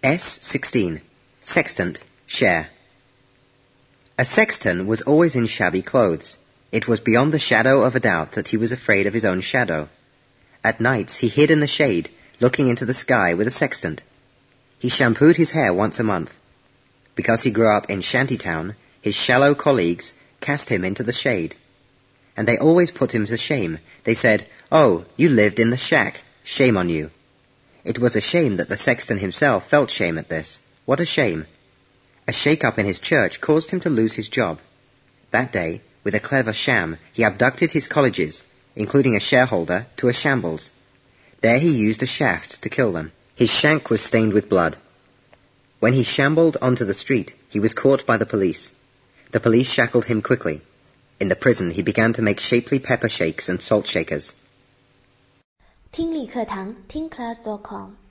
S16. Sextant. Share. A sexton was always in shabby clothes. It was beyond the shadow of a doubt that he was afraid of his own shadow. At nights he hid in the shade, looking into the sky with a sextant. He shampooed his hair once a month. Because he grew up in shantytown, his shallow colleagues cast him into the shade. And they always put him to shame. They said, "Oh, you lived in the shack. Shame on you." It was a shame that the sexton himself felt shame at this. What a shame. A shake-up in his church caused him to lose his job. That day, with a clever sham, he abducted his colleges, including a shareholder, to a shambles. There he used a shaft to kill them. His shank was stained with blood. When he shambled onto the street, he was caught by the police. The police shackled him quickly. In the prison, he began to make shapely pepper shakes and salt shakers. 听力课堂听class.com